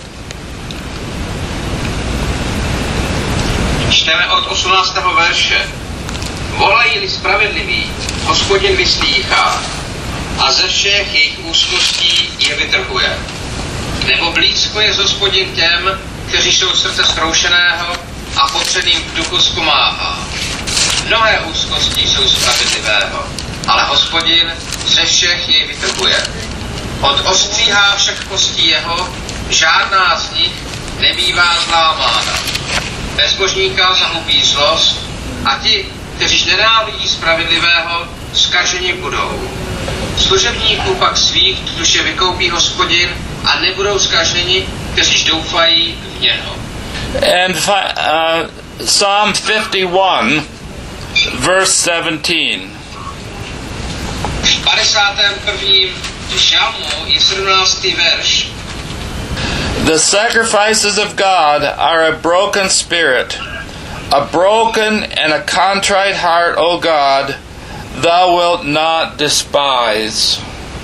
Čteme od 18. verše. Volají-li spravedliví, Hospodin vyslýchá a ze všech jejich úzkostí je vytrhuje. Nebo blízko je Hospodin těm, kteří jsou srdce zkroušeného a potřeným v duchu zpomáhá. Mnohé úzkosti jsou spravedlivého, ale Hospodin ze všech jej vytrhuje. Odostříhá však kostí jeho, žádná z nich nebývá zlámána. Bezbožníka zahubí zlost a ti, kteří nenávidí spravedlivého, zkaženi budou. Služebníků pak svých duše vykoupí Hospodin a nebudou zkaženi, kteří doufají v něho. And Psalm 51, verse 17. V 51. žalmu je 17. verš. The sacrifices of God are a broken spirit, a broken and a contrite heart, O God, thou wilt not despise.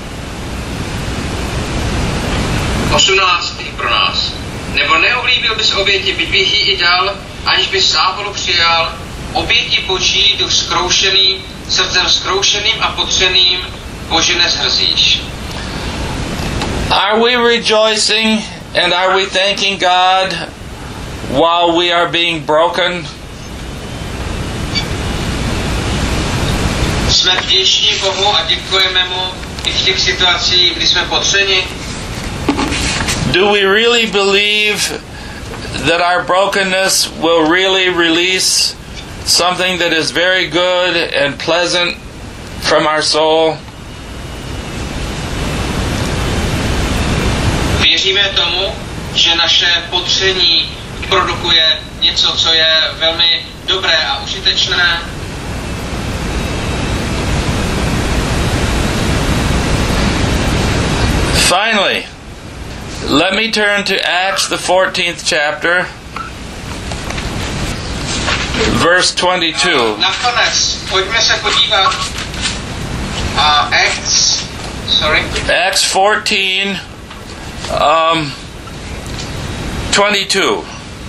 18. pro nás. Nebo neoblíbil bys oběti, byť bych ji i dal, aniž bys zápolu přijal, oběti boží duch zkroušený, srdcem zkroušeným a potřeným, Bože nezhrzíš. Are we rejoicing and are we thanking God while we are being broken? Jsme vděční Bohu a děkujeme mu i v těch situacích, kdy jsme potřeni. Do we really believe that our brokenness will really release something that is very good and pleasant from our soul? Věříme tomu, že naše potření produkuje něco, co je velmi dobré a užitečné. Finally, let me turn to Acts, the 14th chapter, verse 22. Nakonec, pojďme se podívat Acts 14, 22.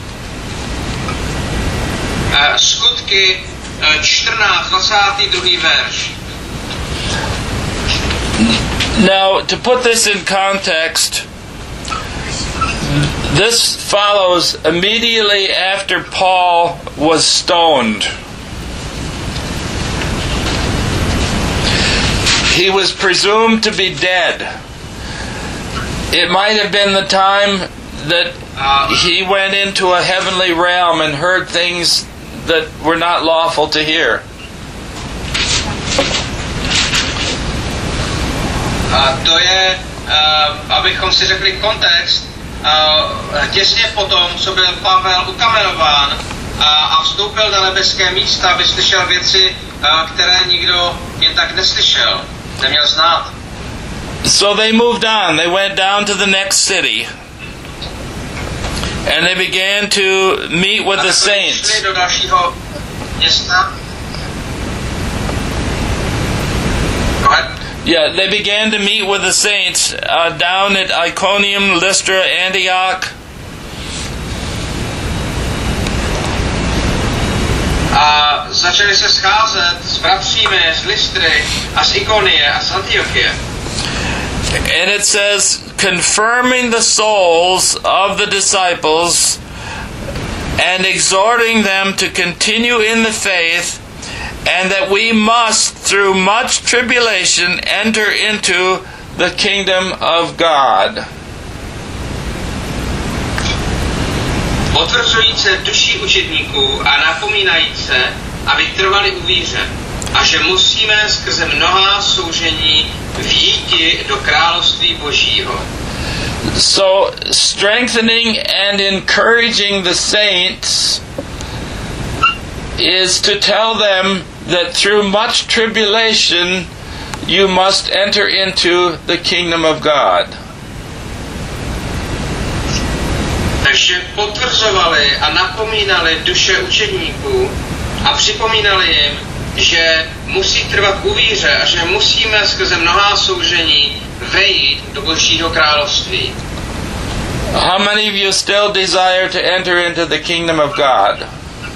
Skutky 14, 22. verš. Now, to put this in context, this follows immediately after Paul was stoned. He was presumed to be dead. It might have been the time that he went into a heavenly realm and heard things that were not lawful to hear. To je, abychom si řekli kontext, těsně potom, co byl Pavel ukamenován a vstoupil na nebeské místa, aby slyšel věci, které nikdo jen tak neslyšel, neměl znát. So they moved on. They went down to the next city. And they began to meet with the saints. Šli do dalšího města. Go ahead. Yeah, they began to meet with the saints down at Iconium, Lystra, Antioch. A začali se scházet s bratřími z Lystry a z Ikonie a z Antiochie. And it says, confirming the souls of the disciples and exhorting them to continue in the faith, and that we must, through much tribulation, enter into the kingdom of God. Potvrzujíce duši učedníků a napomínajíce, aby trvali u víře, a že musíme skrze mnohá soužení vjíti do království Božího. So, strengthening and encouraging the saints is to tell them that through much tribulation you must enter into the kingdom of God. Takže potvrzovali a napomínali duše učedníků a připomínali jim, že musí trvat u víře a že musíme skrze mnohá soužení vejít do Božího království. How many of you still desire to enter into the kingdom of God?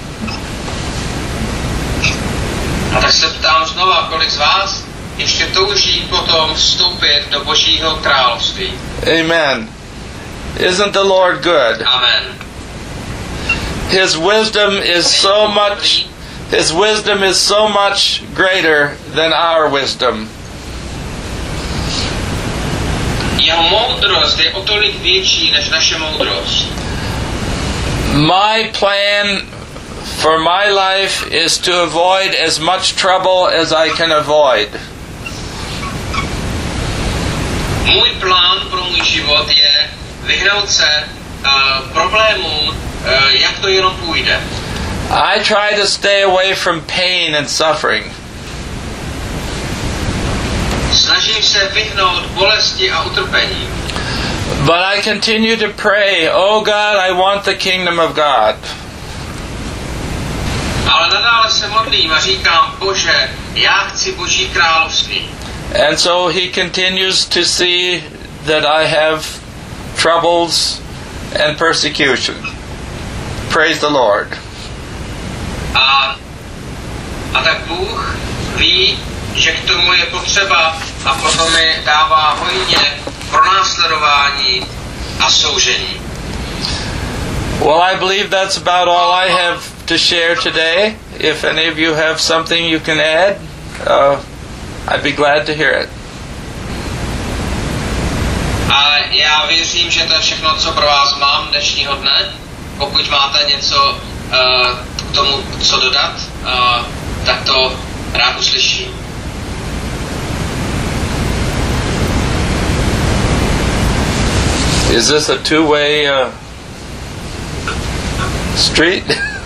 A tak se ptám znova, kolik z vás ještě touží potom vstoupit do Božího království. Amen. Isn't the Lord good? Amen. His wisdom is so much greater than our wisdom. Jeho moudrost je o tolik větší než naše moudrost. My plan for my life is to avoid as much trouble as I can avoid. Můj plán pro můj život je vyhnout se problémům, jak to jenom půjde. I try to stay away from pain and suffering. Snažím se vyhnout bolesti a utrpení. But I continue to pray, oh God, I want the kingdom of God. Ale nadále se modlím a říkám, Bože, já chci Boží království. And so he continues to see that I have troubles and persecution. Praise the Lord. A tak Bůh ví, že k tomu je potřeba a proto mi dává hojně pronásledování a soužení. Well, I believe that's about all I have to share today. If any of you have something you can add, I'd be glad to hear it. A já věřím, že to je všechno, co pro vás mám dnešního dne. Pokud máte něco k tomu, co dodat, tak to rád uslyším. Is this a two-way street?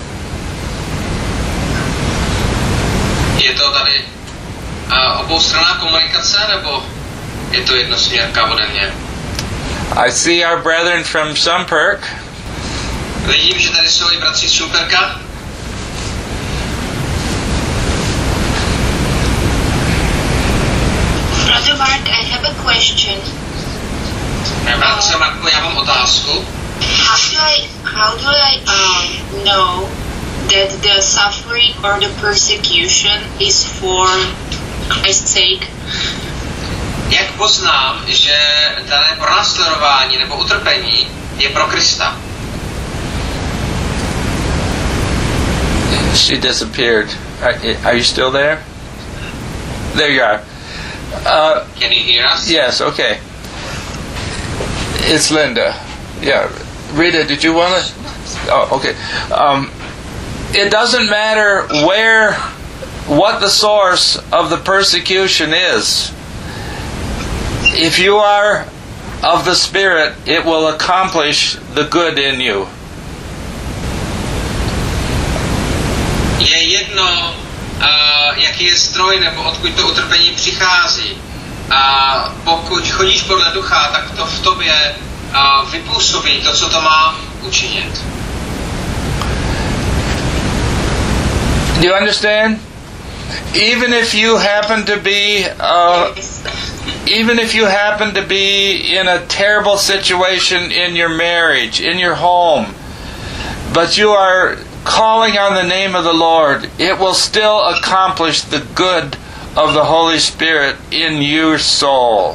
Je to tady oboustranná komunikace, nebo je to jednosměrka ode mě? I see our brethren from Šumperk. Vidím, že tady jsou i bratři z Šumperka. Brother Mark, I have a question. Bratře Marku, já mám otázku. How do I know that the suffering or the persecution is for Christ's sake? Jak poznám, že dané pronásledování nebo utrpení je pro Krista? She disappeared. Are you still there? There you are. Can you hear us? Yes, okay. It's Linda. Yeah. Rita, did you want to? Oh, okay. It doesn't matter what the source of the persecution is. If you are of the Spirit, it will accomplish the good in you. Je jedno, jaký je zdroj nebo odkud to utrpení přichází. A pokud chodíš podle ducha, tak to v tobě vypůsobí to, co to má učinit. Do you understand? Even if you happen to be in a terrible situation in your marriage, in your home, but you are calling on the name of the Lord, it will still accomplish the good of the Holy Spirit in your soul.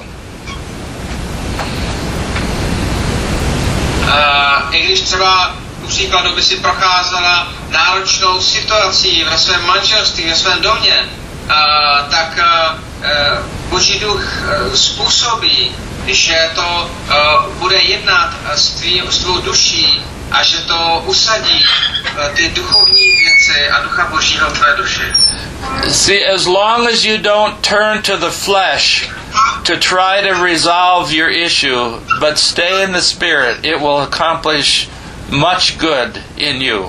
I když třeba ku příkladu by si procházela náročnou situací ve svém manželství, ve svém domě, tak Boží duch způsobí, že to bude jednat s tvou duší a že to usadí ty duchovní věci a ducha Božího v tvé duši. See, as long as you don't turn to the flesh to try to resolve your issue, but stay in the Spirit, it will accomplish much good in you.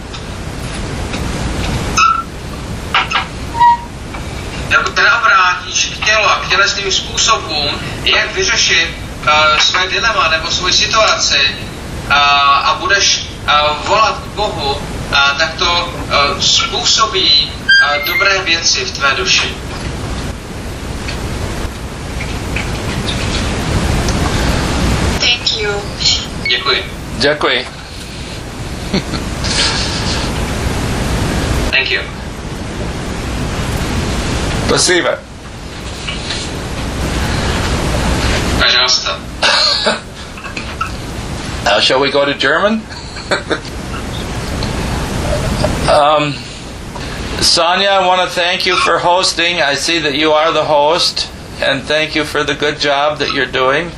Dokud te neobrátíš k tělu a k tělesným způsobům, jak vyřešit své dilema nebo svou situaci a budeš volat k Bohu, tak to způsobí dobré věci v tvé duši. Thank you. Děkuji. Děkuji. Thank you. Спасибо. Пожалуйста. Now, shall we go to German? Sonia, I want to thank you for hosting. I see that you are the host, and thank you for the good job that you're doing.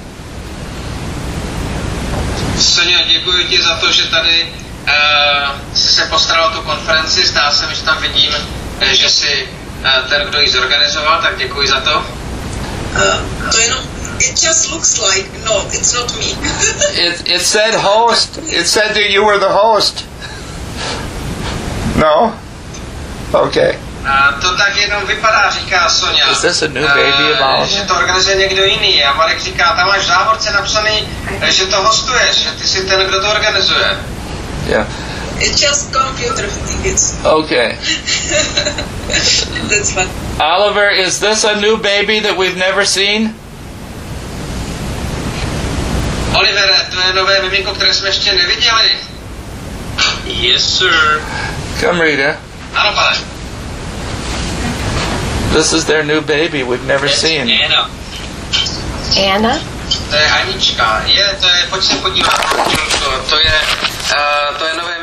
Sonia, děkuji ti za to, že tady jsi se postaral o tu konferenci. Zdá se mi, že tam vidím, že jsi ten, kdo ji zorganizoval, tak děkuji za to. To jenom, it just looks like, no, it's not me. It said host. It said that you were the host. No? Okay. To tak jenom vypadá, říká Sonia. Is this a new baby about? Že to organizuje někdo jiný. A Marek říká, tam máš v závorce napsaný, že to hostuješ, že ty jsi ten, kdo to organizuje. Yeah. It's just computer tickets. Okay. That's fun. Oliver, is this a new baby that we've never seen? Olivere, to je nové miminko, které jsme ještě neviděli. Yes, sir. Come, Rita. Ano, pane. This is their new baby we've never seen. Anna. Anna? To je Anička. Pojď se podívat. To je nové